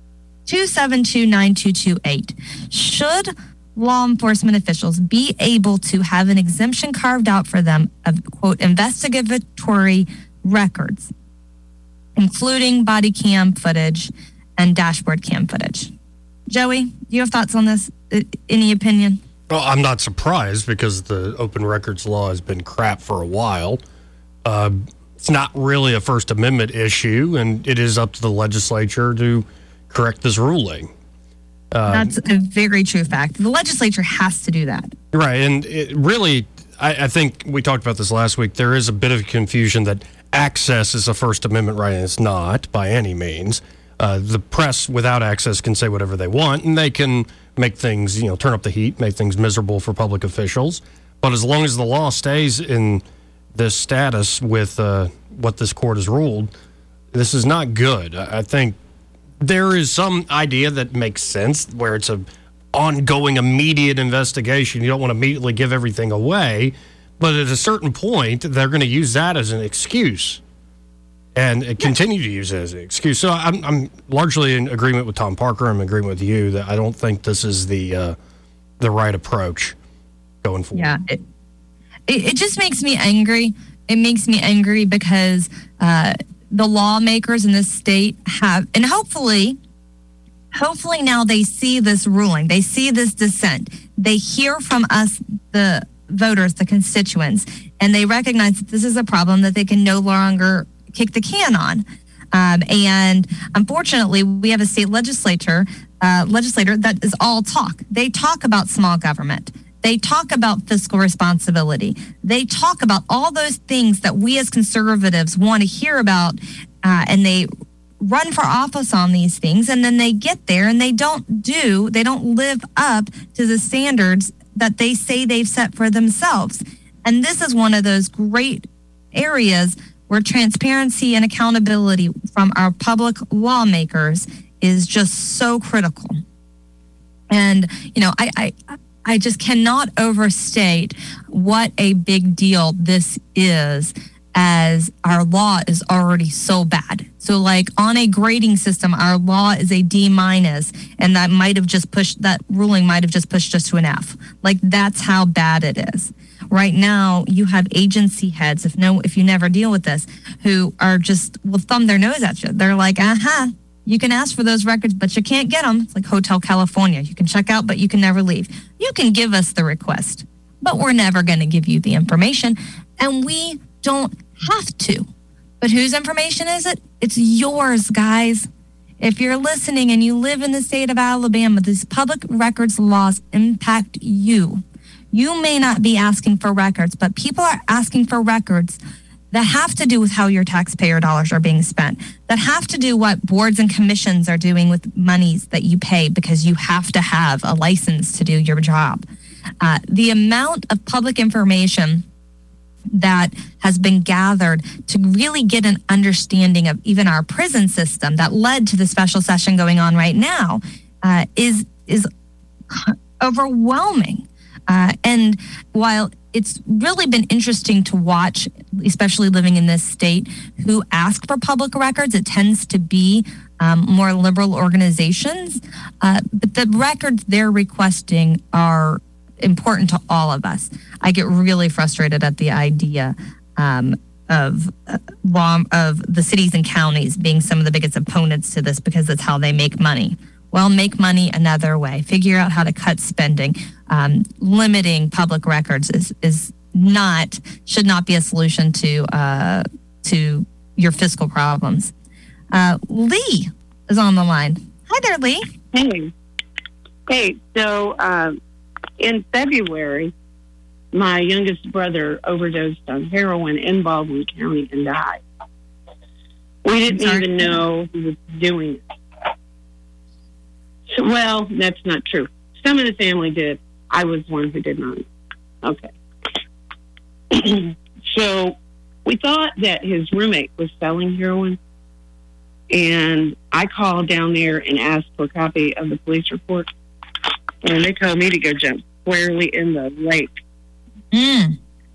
272-9228. Should law enforcement officials be able to have an exemption carved out for them of, quote, investigatory records, including body cam footage and dashboard cam footage? Joey, do you have thoughts on this? Any opinion? Well, I'm not surprised because the open records law has been crap for a while. It's not really a First Amendment issue, and it is up to the legislature to correct this ruling. That's a very true fact. The legislature has to do that. Right, and it really, I think we talked about this last week, there is a bit of confusion that access is a First Amendment right, and it's not by any means. The press without access can say whatever they want, and they can make things, turn up the heat, make things miserable for public officials. But as long as the law stays in this status with what this court has ruled, this is not good. I think there is some idea that makes sense where it's an ongoing, immediate investigation. You don't want to immediately give everything away. But at a certain point, they're going to use that as an excuse. And continue to use it as an excuse. So I'm largely in agreement with Tom Parker. I'm in agreement with you that I don't think this is the right approach going forward. Yeah, it just makes me angry. It makes me angry because the lawmakers in this state have, and hopefully now they see this ruling. They see this dissent. They hear from us, the voters, the constituents, and they recognize that this is a problem that they can no longer kick the can on. And unfortunately, we have a state legislator that is all talk. They talk about small government. They talk about fiscal responsibility. They talk about all those things that we as conservatives want to hear about, and they run for office on these things, and then they get there and they don't live up to the standards that they say they've set for themselves. And this is one of those great areas where transparency and accountability from our public lawmakers is just so critical. And, I just cannot overstate what a big deal this is, as our law is already so bad. So like on a grading system, our law is a D-, and that ruling might have just pushed us to an F. Like that's how bad it is. Right now, you have agency heads, if you never deal with this, who are will thumb their nose at you. They're like, you can ask for those records, but you can't get them. It's like Hotel California. You can check out, but you can never leave. You can give us the request, but we're never going to give you the information, and we don't have to. But whose information is it? It's yours, guys. If you're listening and you live in the state of Alabama, these public records laws impact you. You may not be asking for records, but people are asking for records that have to do with how your taxpayer dollars are being spent, that have to do what boards and commissions are doing with monies that you pay because you have to have a license to do your job. The amount of public information that has been gathered to really get an understanding of even our prison system that led to the special session going on right now is overwhelming. And while it's really been interesting to watch, especially living in this state, who ask for public records, it tends to be more liberal organizations. But the records they're requesting are important to all of us. I get really frustrated at the idea of the cities and counties being some of the biggest opponents to this because that's how they make money. Well, make money another way. Figure out how to cut spending. Limiting public records should not be a solution to your fiscal problems. Lee is on the line. Hi there, Lee. Hey. So in February, my youngest brother overdosed on heroin in Baldwin County and died. We didn't even know he was doing it. Well, that's not true. Some of the family did. I was one who did not. Okay. So we thought that his roommate was selling heroin, and I called down there and asked for a copy of the police report, and they told me to go jump squarely in the lake. I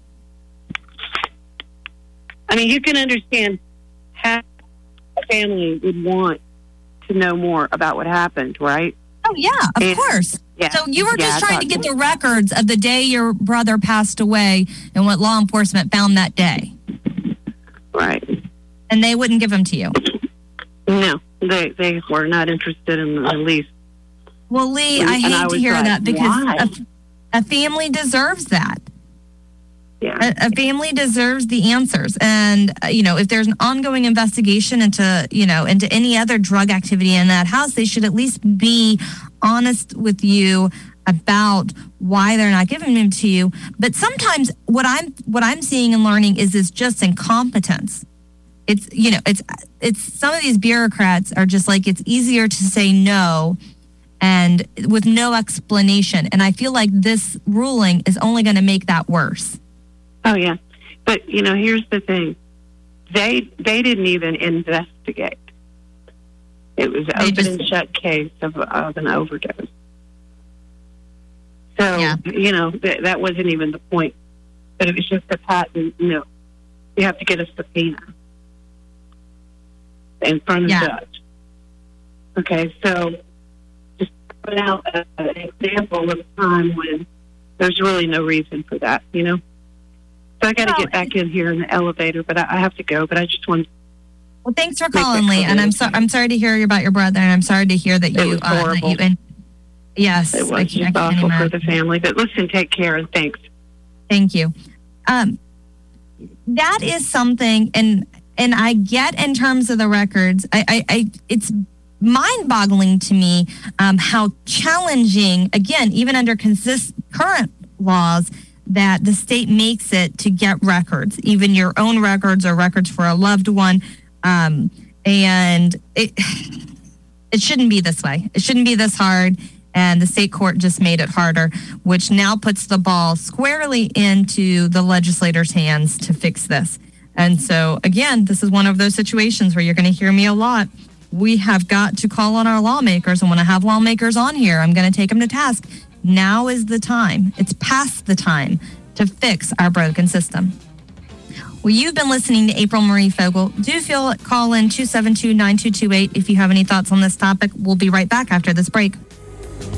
mean, you can understand how a family would want to know more about what happened, right? Oh, yeah, of course. Yeah. So you were just trying to get the records of the day your brother passed away and what law enforcement found that day. Right. And they wouldn't give them to you? No, they were not interested in the least. Well, Lee, I hate to hear that because a family deserves that. Yeah. A family deserves the answers. And, if there's an ongoing investigation into any other drug activity in that house, they should at least be honest with you about why they're not giving them to you. But sometimes what I'm seeing and learning is just incompetence. It's some of these bureaucrats are just like, it's easier to say no and with no explanation. And I feel like this ruling is only going to make that worse. Oh, yeah. But, here's the thing. They didn't even investigate. It was an open and shut case of an overdose. So, that wasn't even the point. But it was just a patent, you have to get a subpoena in front of the judge. Okay, so just put out an example of a time when there's really no reason for that, So I got to get back in here in the elevator, but I have to go. But I just want. Well, thanks for calling, Lee, and I'm sorry to hear about your brother, and I'm sorry to hear that it was horrible. Yes, it was just awful for the family. But listen, take care, and thanks. Thank you. That is something, and I get in terms of the records. It's mind-boggling to me how challenging, again, even under current laws, that the state makes it to get records, even your own records or records for a loved one. And it shouldn't be this way. It shouldn't be this hard. And the state court just made it harder, which now puts the ball squarely into the legislators' hands to fix this. And so, again, this is one of those situations where you're going to hear me a lot. We have got to call on our lawmakers. And when I have lawmakers on here, I'm going to take them to task. Now is the time. It's past the time to fix our broken system. Well, you've been listening to April Marie Fogel. Do call in 272-9228 if you have any thoughts on this topic. We'll be right back after this break.